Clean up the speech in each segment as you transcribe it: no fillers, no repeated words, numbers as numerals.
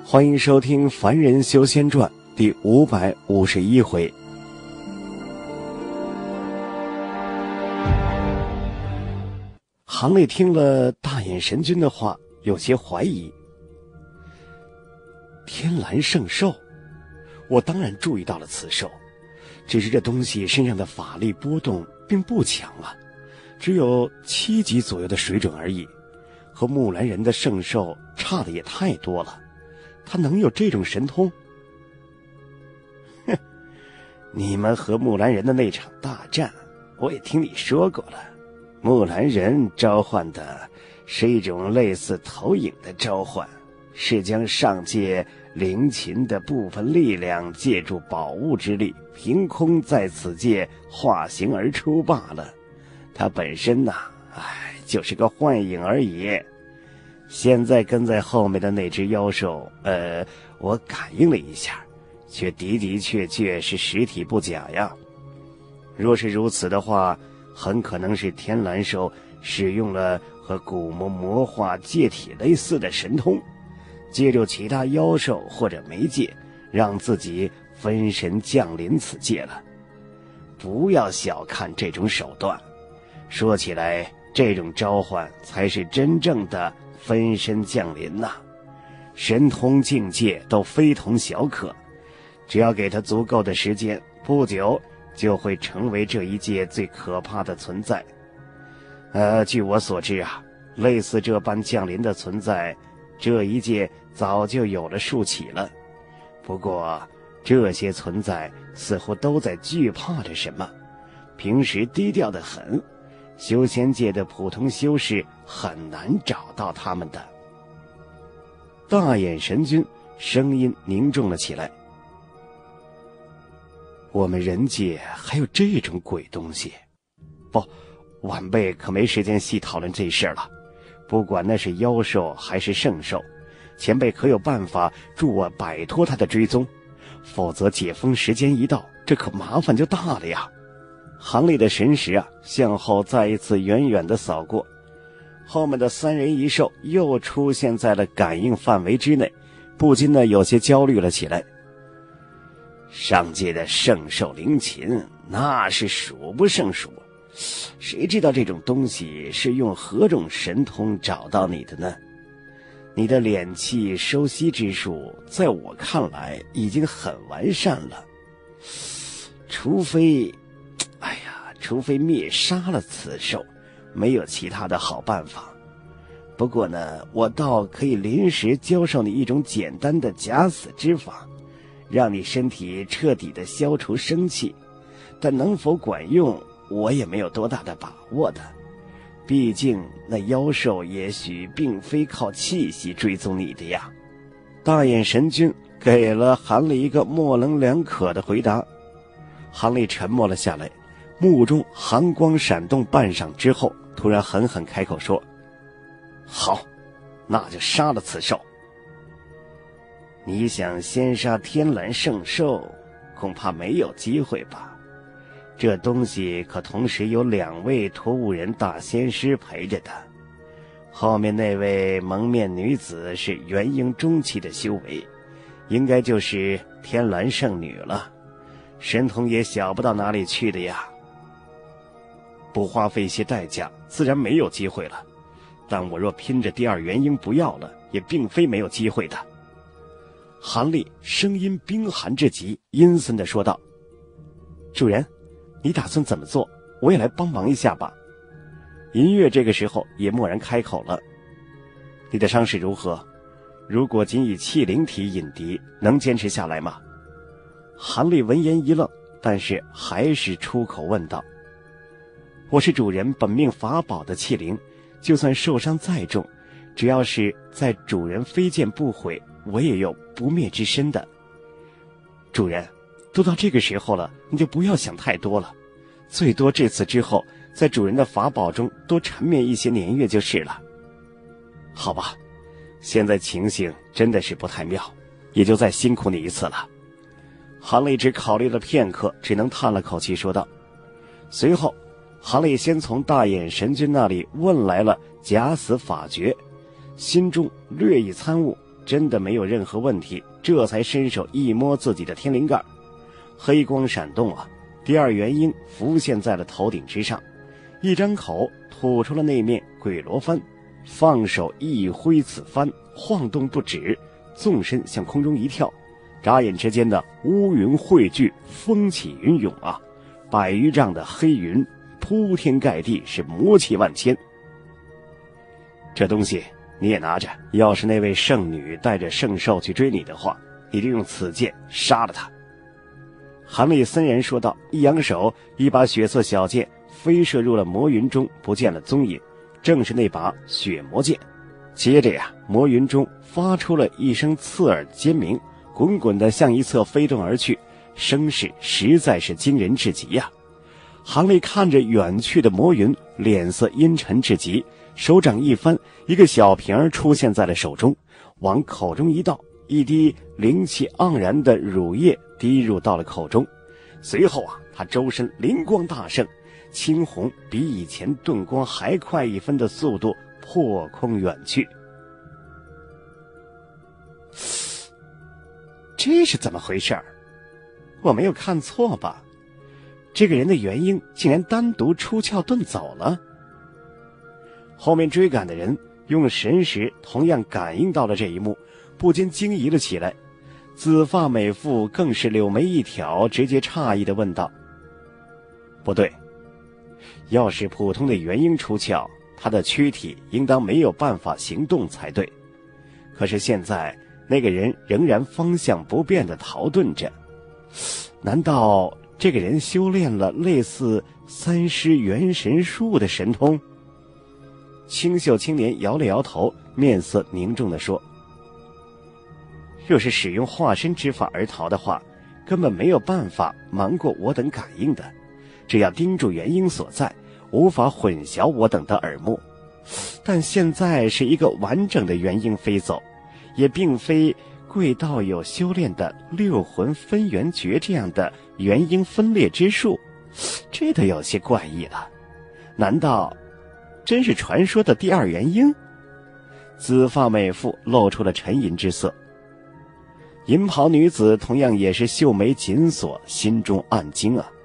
欢迎收听《凡人修仙传》第551回。韩立听了大眼神君的话，有些怀疑。天蓝圣兽，我当然注意到了此兽，只是这东西身上的法力波动并不强啊，只有7级左右的水准而已，和木兰人的圣兽差的也太多了。他能有这种神通？哼，你们和木兰人的那场大战，我也听你说过了。木兰人召唤的是一种类似投影的召唤，是将上界灵禽的部分力量借助宝物之力，凭空在此界化形而出罢了。它本身呐，就是个幻影而已。现在跟在后面的那只妖兽，我感应了一下，却的确是实体不假呀。若是如此的话，很可能是天蓝兽使用了和古魔魔化界体类似的神通，借助其他妖兽或者媒介，让自己分神降临此界了。不要小看这种手段，说起来，这种召唤才是真正的分身降临呐，神通境界都非同小可，只要给他足够的时间，不久就会成为这一界最可怕的存在。据我所知啊，类似这般降临的存在，这一界早就有了数起了。不过这些存在似乎都在惧怕着什么，平时低调得很，修仙界的普通修士很难找到他们的。大眼神君声音凝重了起来。我们人界还有这种鬼东西？不，晚辈可没时间细讨论这事儿了。不管那是妖兽还是圣兽，前辈可有办法助我摆脱他的追踪？否则解封时间一到，这可麻烦就大了呀。韩立的神识向后再一次远远地扫过，后面的3人1兽又出现在了感应范围之内，不禁有些焦虑了起来。上界的圣兽灵禽那是数不胜数，谁知道这种东西是用何种神通找到你的呢？你的敛气收息之术在我看来已经很完善了，除非灭杀了此兽，没有其他的好办法。不过呢，我倒可以临时教授你一种简单的假死之法，让你身体彻底的消除生气，但能否管用，我也没有多大的把握的。毕竟那妖兽也许并非靠气息追踪你的呀。大眼神君给了韩立一个模棱两可的回答。韩立沉默了下来，目中寒光闪动半晌之后，突然狠狠开口说：好，那就杀了此兽。你想先杀天蓝圣兽，恐怕没有机会吧？这东西可同时有2位托物人大仙师陪着的，后面那位蒙面女子是元婴中期的修为，应该就是天蓝圣女了，神通也小不到哪里去的呀。不花费一些代价，自然没有机会了，但我若拼着第2元婴不要了，也并非没有机会的。韩立声音冰寒至极，阴森地说道：主人，你打算怎么做？我也来帮忙一下吧。银月这个时候也蓦然开口了：你的伤势如何？如果仅以气灵体引敌，能坚持下来吗？韩立闻言一愣，但是还是出口问道：我是主人本命法宝的气灵，就算受伤再重，只要是在主人飞剑不毁，我也有不灭之身的。主人，都到这个时候了，你就不要想太多了，最多这次之后，在主人的法宝中多缠绵一些年月就是了。好吧，现在情形真的是不太妙，也就再辛苦你一次了。韩立只考虑了片刻，只能叹了口气说道。随后韩立先从大眼神君那里问来了假死法诀，心中略一参悟， 真的没有任何问题，这才伸手一摸自己的天灵盖，黑光闪动啊，第二元婴浮现在了头顶之上，一张口吐出了那面鬼罗幡，放手一挥，此幡晃动不止，纵身向空中一跳，眨眼之间的乌云汇聚，风起云涌啊，100余丈的黑云铺天盖地，是魔气万千。这东西你也拿着，要是那位圣女带着圣兽去追你的话，你就用此剑杀了他。韩立森然说道，一扬手，一把血色小剑飞射入了魔云中，不见了踪影，正是那把血魔剑。接着呀，魔云中发出了一声刺耳尖鸣，滚滚地向一侧飞动而去，声势实在是惊人至极呀。韩立看着远去的魔云，脸色阴沉至极，手掌一翻，一个小瓶儿出现在了手中，往口中一倒，一滴灵气盎然的乳液滴入到了口中。随后啊，他周身灵光大盛，青红比以前遁光还快1分的速度破空远去。这是怎么回事儿？我没有看错吧？这个人的元婴竟然单独出窍遁走了。后面追赶的人用神识同样感应到了这一幕，不禁惊疑了起来。紫发美妇更是柳眉一挑，直接诧异地问道：不对，要是普通的元婴出窍，他的躯体应当没有办法行动才对，可是现在那个人仍然方向不变地逃遁着，难道这个人修炼了类似三尸元神术的神通？清秀青年摇了摇头，面色凝重地说：若是使用化身之法而逃的话，根本没有办法瞒过我等感应的，只要盯住元婴所在，无法混淆我等的耳目。但现在是一个完整的元婴飞走，也并非贵道友修炼的6魂分元诀这样的元婴分裂之术，这都有些怪异了。难道真是传说的第二元婴？紫发美妇露出了沉吟之色。银袍女子同样也是秀眉紧锁，心中暗惊啊。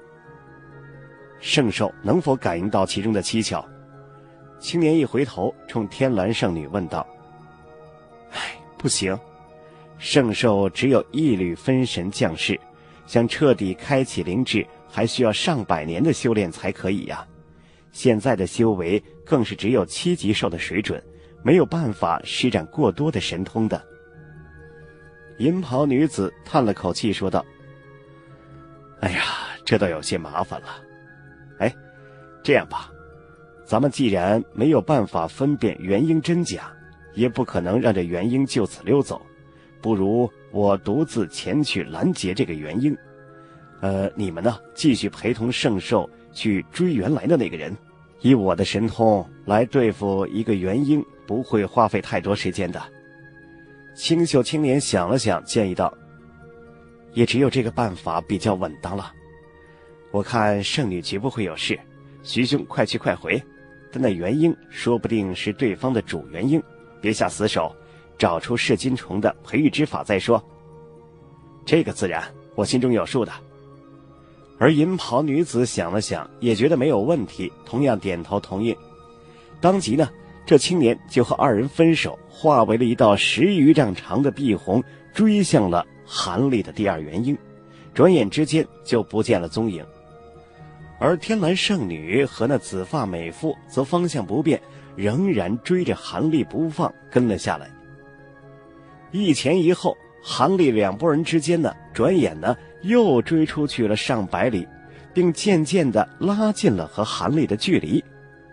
圣兽能否感应到其中的蹊跷？青年一回头，冲天蓝圣女问道：不行，圣兽只有一缕分神降世，想彻底开启灵智，还需要上百年的修炼才可以呀。现在的修为更是只有7级兽的水准，没有办法施展过多的神通的。银袍女子叹了口气说道：哎呀，这倒有些麻烦了。这样吧，咱们既然没有办法分辨元婴真假，也不可能让这元婴就此溜走，不如我独自前去拦截这个元婴。你们呢，继续陪同圣兽去追原来的那个人。以我的神通来对付一个元婴，不会花费太多时间的。清秀青年想了想，建议道：也只有这个办法比较稳当了。我看圣女绝不会有事，徐兄快去快回，但那元婴说不定是对方的主元婴，别下死手，找出噬金虫的培育之法再说。这个自然，我心中有数的。而银袍女子想了想，也觉得没有问题，同样点头同应。当即呢，这青年就和二人分手，化为了一道10余丈长的碧红，追向了韩立的第二元婴，转眼之间就不见了踪影。而天蓝圣女和那紫发美妇则方向不变，仍然追着韩立不放，跟了下来。一前一后，韩立两拨人之间呢，转眼呢又追出去了上百里，并渐渐地拉近了和韩立的距离。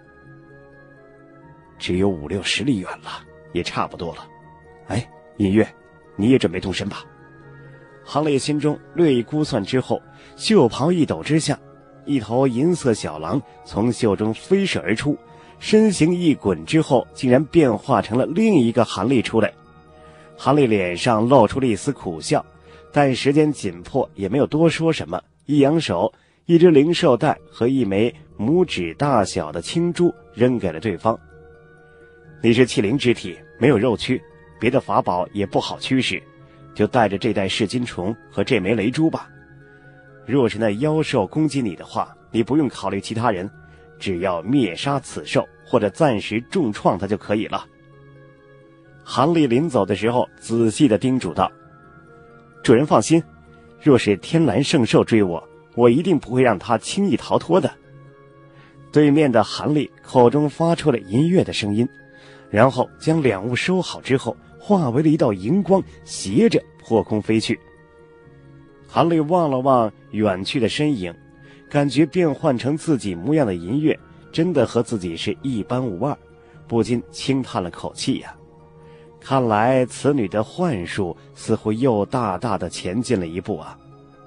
只有5、60里远了，也差不多了。隐月，你也准备动身吧。韩立心中略一估算之后，袖袍一抖之下，一头银色小狼从袖中飞射而出，身形一滚之后，竟然变化成了另一个韩立出来。韩立脸上露出了一丝苦笑，但时间紧迫，也没有多说什么，一扬手，一只灵兽蛋和一枚拇指大小的青珠扔给了对方。你是气灵之体，没有肉躯， 别的法宝也不好驱使，就带着这袋噬金虫和这枚雷珠吧。若是那妖兽攻击你的话，你不用考虑其他人，只要灭杀此兽或者暂时重创它就可以了。韩立临走的时候仔细地叮嘱道：主人放心，若是天蓝圣兽追我，我一定不会让他轻易逃脱的。对面的韩立口中发出了银月的声音，然后将两物收好之后，化为了一道荧光，斜着破空飞去。韩立望了望远去的身影，感觉变换成自己模样的银月真的和自己是一般无二，不禁轻叹了口气呀。看来此女的幻术似乎又大大的前进了一步啊。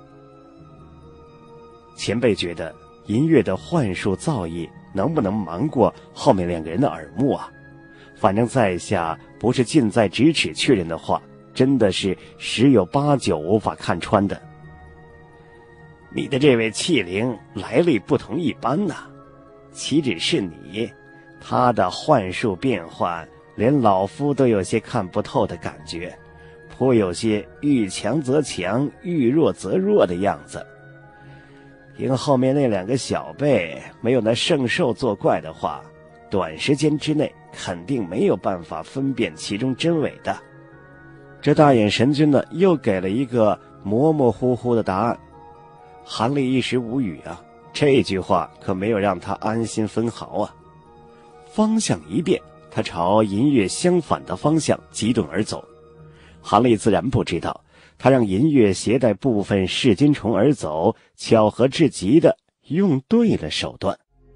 前辈觉得银月的幻术造诣能不能瞒过后面两个人的耳目啊？反正在下不是近在咫尺确认的话，真的是十有八九无法看穿的。你的这位器灵来历不同一般呐，岂止是你，他的幻术变换连老夫都有些看不透的感觉，颇有些遇强则强，遇弱则弱的样子。凭后面那两个小辈没有那圣兽作怪的话，短时间之内肯定没有办法分辨其中真伪的。这大眼神君呢，又给了一个模模糊糊的答案。韩立一时无语啊，这句话可没有让他安心分毫啊。方向一变，他朝银月相反的方向急遁而走。韩立自然不知道，他让银月携带部分噬金虫而走，巧合至极的用对了手段。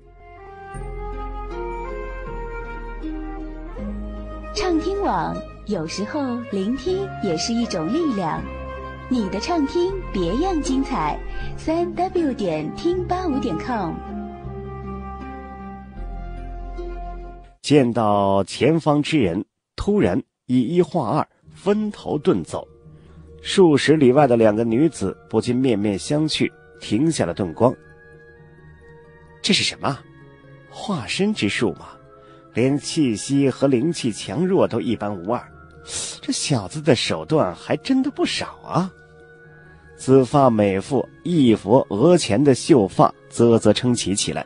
畅听网，有时候聆听也是一种力量。你的畅听别样精彩，3w 点听85.com。 见到前方之人，突然以一化二，分头遁走。数十里外的两个女子不禁面面相觑，停下了遁光。这是什么？化身之术吗？连气息和灵气强弱都一般无二，这小子的手段还真的不少啊。紫发美妇一佛额前的秀发啧啧称奇起来。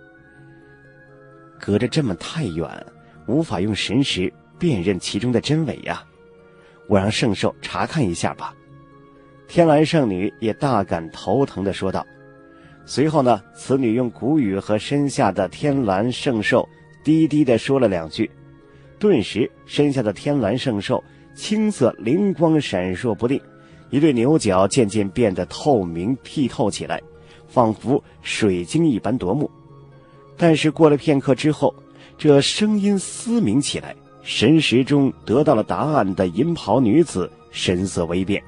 隔着这么太远，无法用神识辨认其中的真伪呀。我让圣兽查看一下吧。天蓝圣女也大感头疼地说道。随后呢，此女用古语和身下的天蓝圣兽低低地说了两句，顿时身下的天蓝圣兽青色灵光闪烁不定，一对牛角渐渐变得透明剔透起来，仿佛水晶一般夺目。但是过了片刻之后，这声音嘶鸣起来，神识中得到了答案的银袍女子神色微变。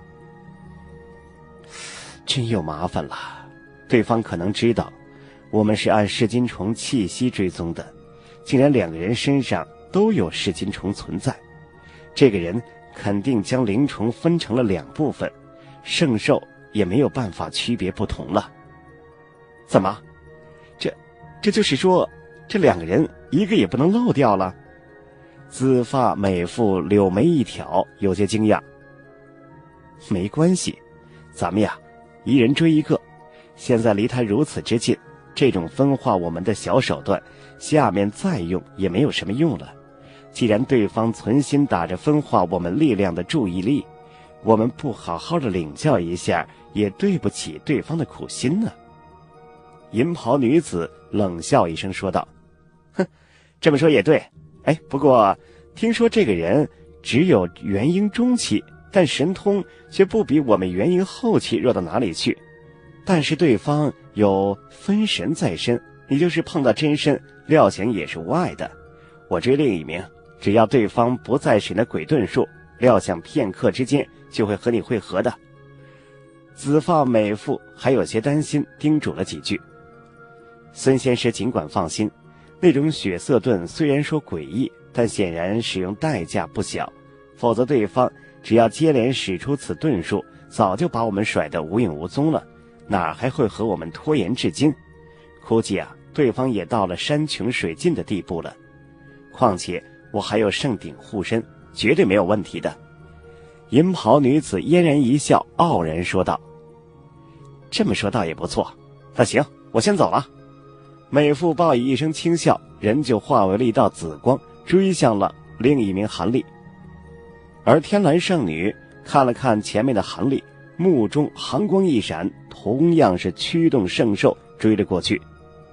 真有麻烦了，对方可能知道我们是按噬金虫气息追踪的，竟然两个人身上都有噬金虫存在。这个人肯定将灵虫分成了两部分，圣兽也没有办法区别不同了。怎么，这就是说，这两个人一个也不能漏掉了？紫发美妇柳眉一挑，有些惊讶。没关系，咱们呀，一人追一个。现在离他如此之近，这种分化我们的小手段，下面再用也没有什么用了。既然对方存心打着分化我们力量的注意力，我们不好好的领教一下，也对不起对方的苦心呢。银袍女子冷笑一声说道：哼，这么说也对。哎，不过听说这个人只有元婴中期，但神通却不比我们元婴后期弱到哪里去。但是对方有分神在身，也就是碰到真身，料想也是无碍的。我追另一名，只要对方不再使那鬼遁术，料想片刻之间就会和你会合的。紫发美妇还有些担心，叮嘱了几句。孙先师尽管放心，那种血色遁虽然说诡异，但显然使用代价不小，否则对方只要接连使出此遁术，早就把我们甩得无影无踪了，哪还会和我们拖延至今？估计啊，对方也到了山穷水尽的地步了。况且我还有圣鼎护身， 绝对没有问题的。银袍女子嫣然一笑，傲然说道：这么说倒也不错，那行，我先走了。美妇报以一声轻笑，人就化为了一道紫光，追向了另一名韩丽。而天蓝圣女看了看前面的韩丽，目中寒光一闪，同样是驱动圣兽追了过去。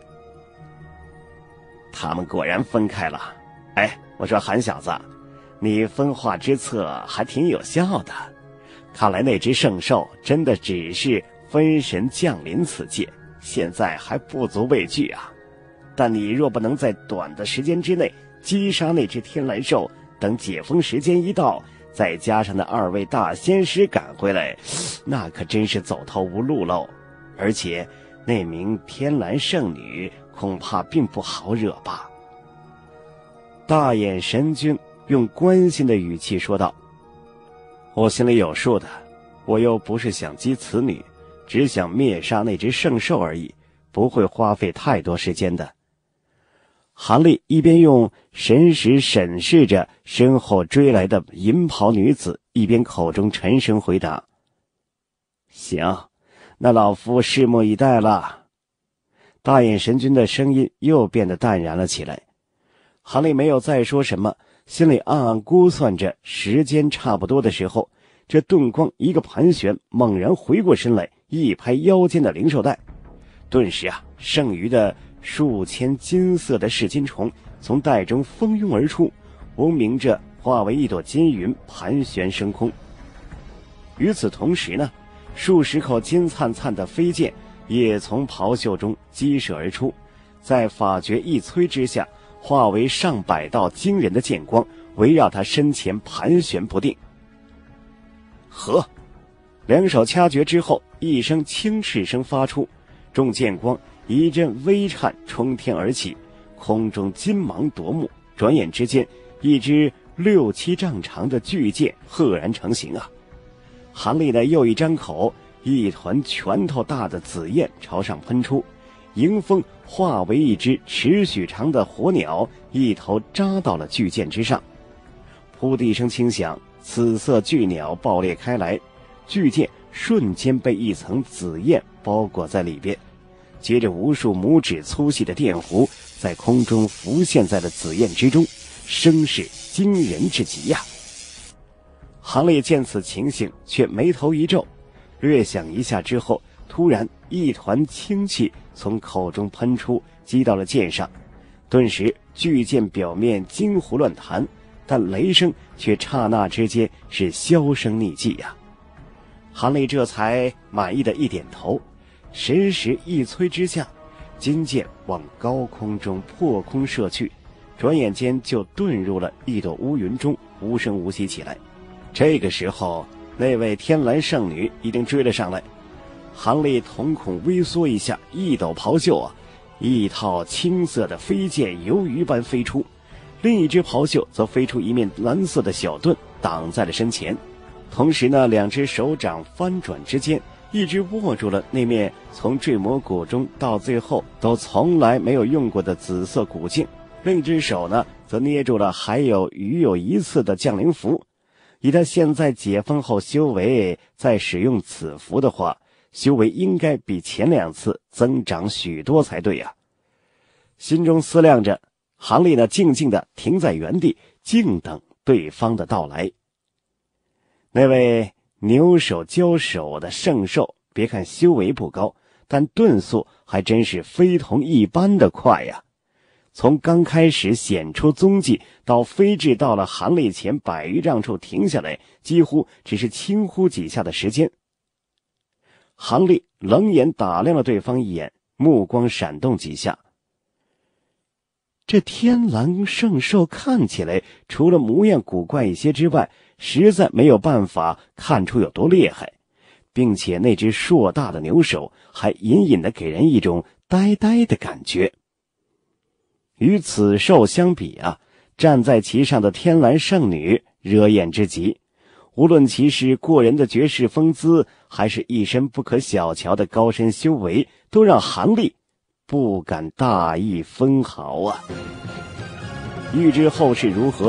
他们果然分开了。哎，我说韩小子，你分化之策还挺有效的，看来那只圣兽真的只是分神降临此界，现在还不足畏惧啊。但你若不能在短的时间之内击杀那只天蓝兽，等解封时间一到，再加上那2位大仙师赶回来，那可真是走投无路喽。而且那名天蓝圣女恐怕并不好惹吧。大眼神君用关心的语气说道：我心里有数的，我又不是想击此女，只想灭杀那只圣兽而已，不会花费太多时间的。韩丽一边用神识审视着身后追来的银袍女子，一边口中沉声回答：行，那老夫拭目以待了。大眼神君的声音又变得淡然了起来。韩丽没有再说什么，心里暗暗估算着时间差不多的时候，这盾光一个盘旋，猛然回过身来，一拍腰间的灵兽带，顿时剩余的数千金色的噬金虫从袋中蜂拥而出，嗡鸣着化为一朵金云盘旋升空。与此同时呢，数十口金灿灿的飞剑也从袍袖中激射而出，在法诀一催之下，化为上百道惊人的剑光，围绕他身前盘旋不定。和，两手掐诀之后，一声轻斥声发出，众剑光一阵微颤冲天而起，空中金芒夺目，转眼之间，一只6、7丈长的巨剑赫然成型啊！韩丽的又一张口，一团拳头大的紫焰朝上喷出，迎风化为一只尺许长的火鸟，一头扎到了巨剑之上。噗的一声轻响，紫色巨鸟爆裂开来，巨剑瞬间被一层紫焰包裹在里边。接着无数拇指粗细的电弧在空中浮现在了紫焰之中，声势惊人之极呀！韩烈见此情形，却眉头一皱，略想一下之后，突然一团清气从口中喷出，击到了剑上。顿时巨剑表面金湖乱弹，但雷声却刹那之间是销声匿迹呀！韩烈这才满意的一点头，神识一催之下，金剑往高空中破空射去，转眼间就遁入了一朵乌云中，无声无息起来。这个时候，那位天蓝圣女已经追了上来。韩烈瞳孔微缩一下，一抖袍袖一套青色的飞剑游鱼般飞出，另一只袍袖则飞出一面蓝色的小盾，挡在了身前。同时呢，两只手掌翻转之间，一只握住了那面从坠魔谷中到最后都从来没有用过的紫色古镜，另一只手呢则捏住了还有余有一次的降灵符。以他现在解封后修为，再使用此符的话，修为应该比前2次增长许多才对呀。心中思量着，韩烈呢静静地停在原地，静等对方的到来。那位牛手交手的圣兽，别看修为不高，但遁速还真是非同一般的快呀！从刚开始显出踪迹，到飞至到了韩烈前100余丈处停下来，几乎只是轻呼几下的时间。韩烈冷眼打量了对方一眼，目光闪动几下。这天蓝圣兽看起来除了模样古怪一些之外，实在没有办法看出有多厉害，并且那只硕大的牛手还隐隐地给人一种呆呆的感觉。与此兽相比站在其上的天蓝圣女惹眼之极，无论其是过人的绝世风姿，还是一身不可小瞧的高深修为，都让韩烈不敢大意分毫啊！欲知后事如何，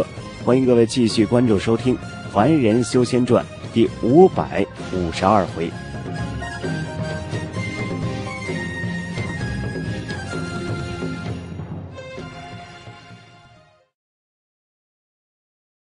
欢迎各位继续关注收听《凡人修仙传》第552回。